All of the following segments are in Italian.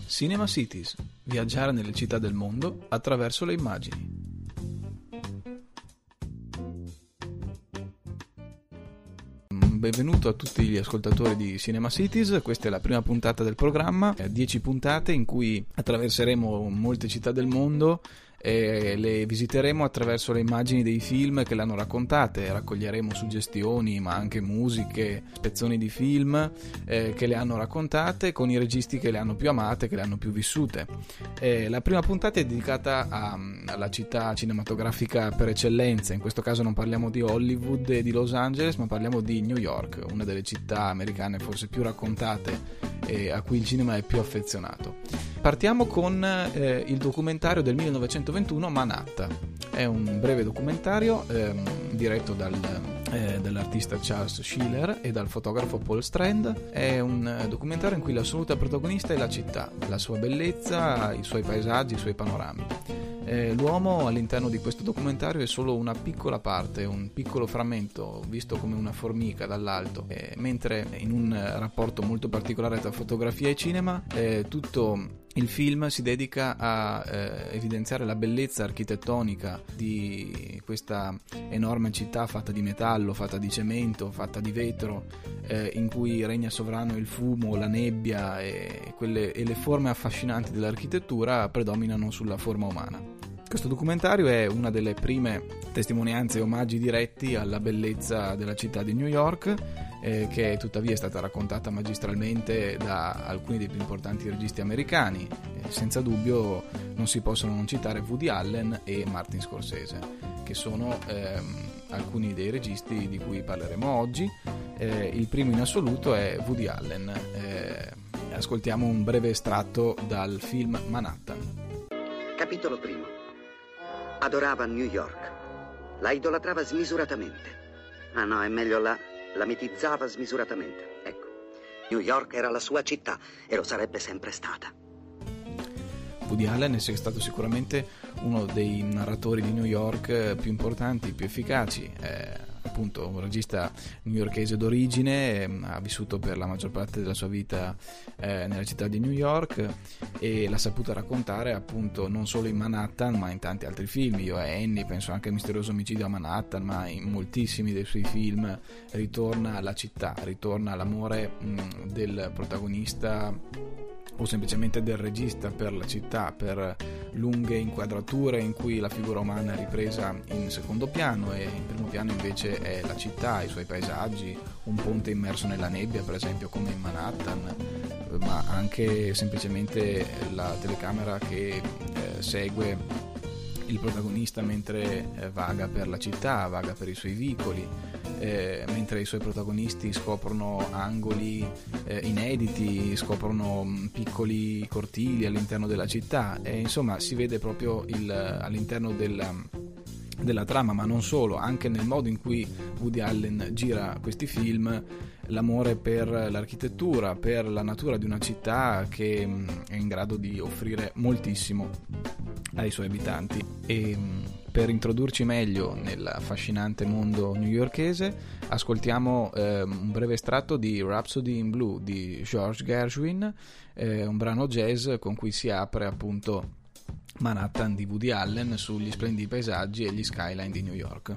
Cinema Cities, viaggiare nelle città del mondo attraverso le immagini. Benvenuto a tutti gli ascoltatori di Cinema Cities, questa è la prima puntata del programma, 10 puntate in cui attraverseremo molte città del mondo e le visiteremo attraverso le immagini dei film che le hanno raccontate, raccoglieremo suggestioni ma anche musiche, spezzoni di film che le hanno raccontate con i registi che le hanno più amate, che le hanno più vissute. La prima puntata è dedicata alla città cinematografica per eccellenza, in questo caso non parliamo di Hollywood e di Los Angeles ma parliamo di New York, una delle città americane forse più raccontate e a cui il cinema è più affezionato. Partiamo con il documentario del 1921 Manhattan. È un breve documentario diretto dall'artista Charles Schiller e dal fotografo Paul Strand. È un documentario in cui l'assoluta protagonista è la città, la sua bellezza, i suoi paesaggi, i suoi panorami. L'uomo all'interno di questo documentario è solo una piccola parte, un piccolo frammento visto come una formica dall'alto, mentre in un rapporto molto particolare tra fotografia e cinema tutto il film si dedica a evidenziare la bellezza architettonica di questa enorme città fatta di metallo, fatta di cemento, fatta di vetro, in cui regna sovrano il fumo, la nebbia e le forme affascinanti dell'architettura predominano sulla forma umana. Questo documentario è una delle prime testimonianze e omaggi diretti alla bellezza della città di New York, che tuttavia è stata raccontata magistralmente da alcuni dei più importanti registi americani. Senza dubbio non si possono non citare Woody Allen e Martin Scorsese, che sono alcuni dei registi di cui parleremo oggi. Il primo in assoluto è Woody Allen. Ascoltiamo un breve estratto dal film Manhattan. Capitolo primo. Adorava New York. La idolatrava smisuratamente. Ah no, è meglio la mitizzava smisuratamente. Ecco, New York era la sua città e lo sarebbe sempre stata. Woody Allen è stato sicuramente uno dei narratori di New York più importanti, più efficaci. Appunto un regista newyorkese d'origine, ha vissuto per la maggior parte della sua vita nella città di New York e l'ha saputa raccontare appunto non solo in Manhattan ma in tanti altri film. Io e Annie, penso anche al Misterioso omicidio a Manhattan, ma in moltissimi dei suoi film ritorna alla città, ritorna l'amore del protagonista o semplicemente del regista per la città, per lunghe inquadrature in cui la figura umana è ripresa in secondo piano e in primo piano invece è la città, i suoi paesaggi, un ponte immerso nella nebbia per esempio come in Manhattan, ma anche semplicemente la telecamera che segue il protagonista mentre vaga per la città, vaga per i suoi vicoli, mentre i suoi protagonisti scoprono angoli inediti, scoprono piccoli cortili all'interno della città e insomma si vede proprio all'interno della trama, ma non solo, anche nel modo in cui Woody Allen gira questi film, l'amore per l'architettura, per la natura di una città che è in grado di offrire moltissimo ai suoi abitanti. E per introdurci meglio nell'affascinante mondo newyorkese ascoltiamo un breve estratto di Rhapsody in Blue di George Gershwin, un brano jazz con cui si apre appunto Manhattan di Woody Allen sugli splendidi paesaggi e gli skyline di New York.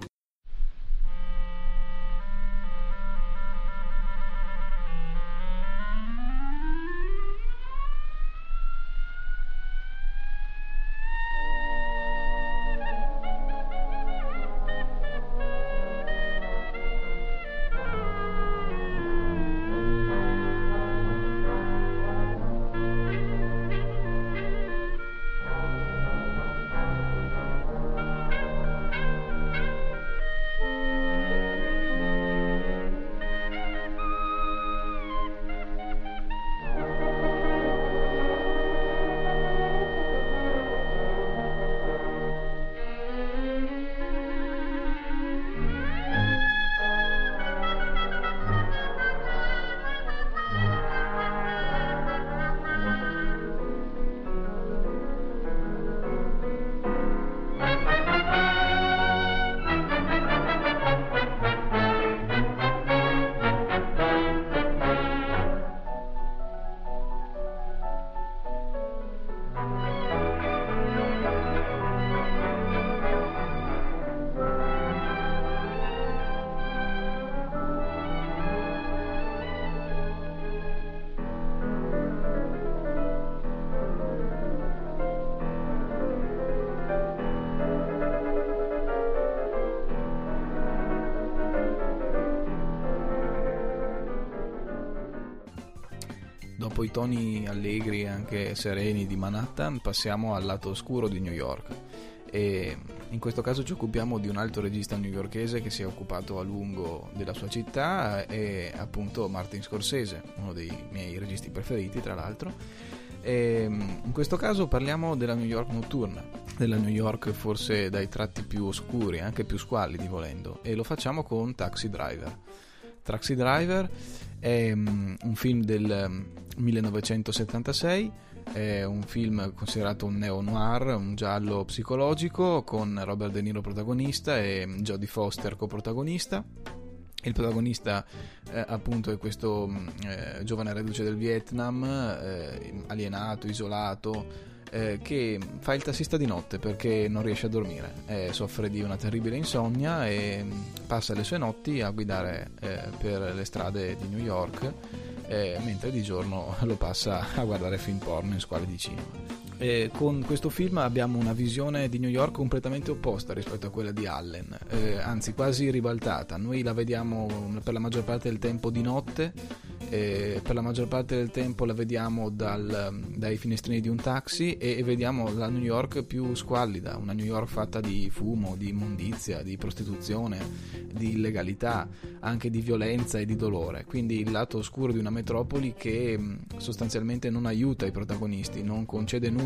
Dopo i toni allegri e anche sereni di Manhattan, passiamo al lato oscuro di New York, e in questo caso ci occupiamo di un altro regista newyorkese che si è occupato a lungo della sua città, è appunto Martin Scorsese, uno dei miei registi preferiti tra l'altro. E in questo caso parliamo della New York notturna, della New York forse dai tratti più oscuri, anche più squallidi volendo, e lo facciamo con Taxi Driver. Taxi Driver è un film del 1976, è un film considerato un neo-noir, un giallo psicologico con Robert De Niro protagonista e Jodie Foster coprotagonista. Il protagonista appunto è questo giovane reduce del Vietnam, alienato, isolato, che fa il tassista di notte perché non riesce a dormire, soffre di una terribile insonnia e passa le sue notti a guidare per le strade di New York, mentre di giorno lo passa a guardare film porno in squali di cinema. Con questo film abbiamo una visione di New York completamente opposta rispetto a quella di Allen, anzi quasi ribaltata. Noi la vediamo per la maggior parte del tempo di notte, per la maggior parte del tempo la vediamo dai finestrini di un taxi e vediamo la New York più squallida, una New York fatta di fumo, di immondizia, di prostituzione, di illegalità, anche di violenza e di dolore. Quindi il lato oscuro di una metropoli che sostanzialmente non aiuta i protagonisti, non concede nulla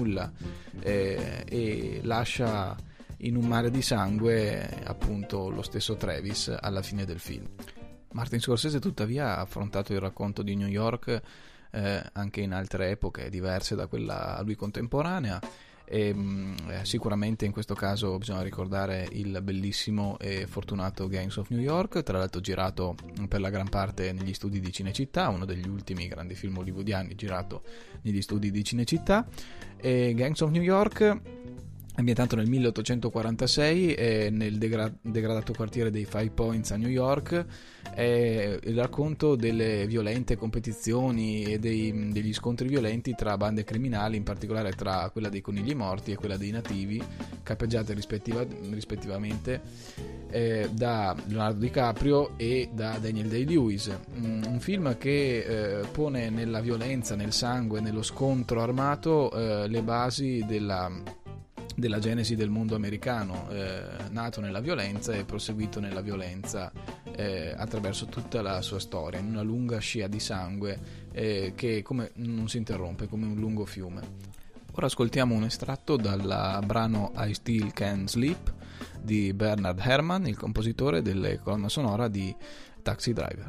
e lascia in un mare di sangue appunto lo stesso Travis alla fine del film. Martin Scorsese tuttavia ha affrontato il racconto di New York anche in altre epoche diverse da quella a lui contemporanea, e sicuramente in questo caso bisogna ricordare il bellissimo e fortunato Gangs of New York, tra l'altro girato per la gran parte negli studi di Cinecittà, uno degli ultimi grandi film hollywoodiani girato negli studi di Cinecittà. E Gangs of New York, ambientato nel 1846 nel degradato quartiere dei Five Points a New York, è il racconto delle violente competizioni e degli scontri violenti tra bande criminali, in particolare tra quella dei Conigli Morti e quella dei Nativi, capeggiate rispettivamente da Leonardo DiCaprio e da Daniel Day-Lewis. Un film che pone nella violenza, nel sangue, nello scontro armato le basi della genesi del mondo americano, nato nella violenza e proseguito nella violenza attraverso tutta la sua storia, in una lunga scia di sangue che come non si interrompe, come un lungo fiume. Ora ascoltiamo un estratto dal brano I Still Can't Sleep di Bernard Herrmann, il compositore delle colonna sonora di Taxi Driver.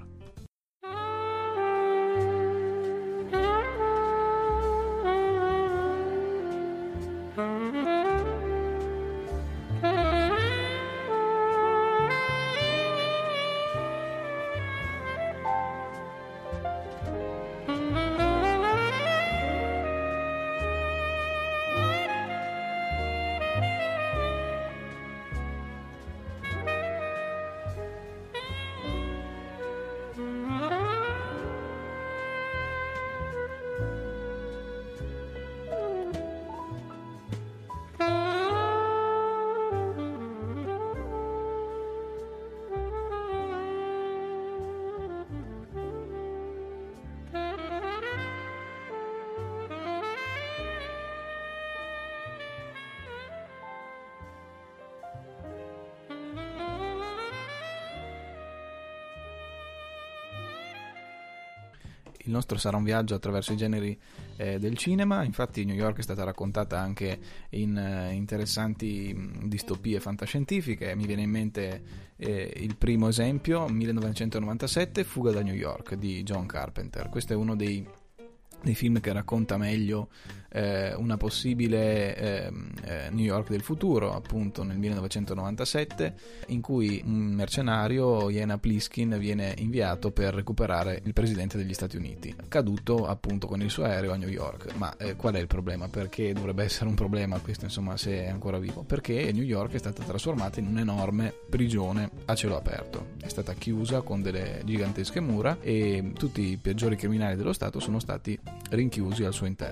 Il nostro sarà un viaggio attraverso i generi del cinema. Infatti New York è stata raccontata anche in interessanti distopie fantascientifiche. Mi viene in mente il primo esempio, 1997, Fuga da New York di John Carpenter. Questo è uno dei film che racconta meglio una possibile New York del futuro, appunto nel 1997, in cui un mercenario, Jena Pliskin, viene inviato per recuperare il presidente degli Stati Uniti, caduto appunto con il suo aereo a New York. Ma qual è il problema? Perché dovrebbe essere un problema questo, insomma, se è ancora vivo? Perché New York è stata trasformata in un'enorme prigione a cielo aperto, è stata chiusa con delle gigantesche mura e tutti i peggiori criminali dello Stato sono stati rinchiusi al suo interno.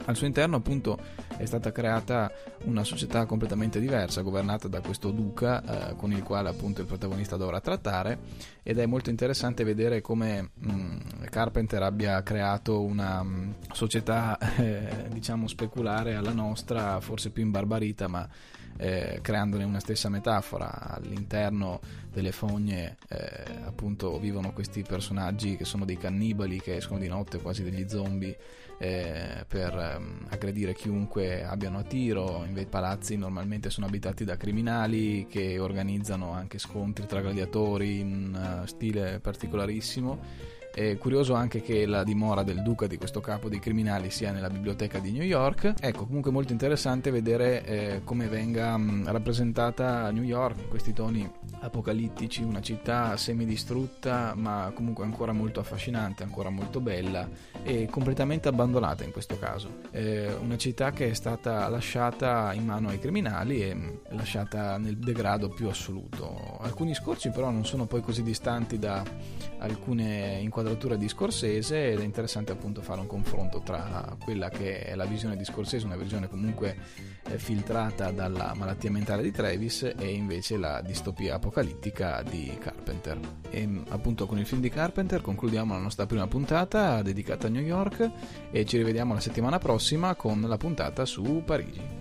Al suo interno appunto è stata creata una società completamente diversa, governata da questo duca con il quale appunto il protagonista dovrà trattare, ed è molto interessante vedere come Carpenter abbia creato una società diciamo speculare alla nostra, forse più imbarbarita, ma creandone una stessa metafora. All'interno delle fogne appunto vivono questi personaggi che sono dei cannibali che escono di notte, quasi degli zombie, per aggredire chiunque abbiano a tiro. I palazzi normalmente sono abitati da criminali che organizzano anche scontri tra gladiatori in stile particolarissimo. È curioso anche che la dimora del duca, di questo capo dei criminali, sia nella biblioteca di New York. Ecco, comunque molto interessante vedere come venga rappresentata New York in questi toni apocalittici, una città semidistrutta ma comunque ancora molto affascinante, ancora molto bella e completamente abbandonata in questo caso. Una città che è stata lasciata in mano ai criminali e lasciata nel degrado più assoluto. Alcuni scorci però non sono poi così distanti da alcune inquadrature di Scorsese, ed è interessante appunto fare un confronto tra quella che è la visione di Scorsese, una visione comunque filtrata dalla malattia mentale di Travis, e invece la distopia apocalittica di Carpenter. E appunto con il film di Carpenter concludiamo la nostra prima puntata dedicata a New York, e ci rivediamo la settimana prossima con la puntata su Parigi.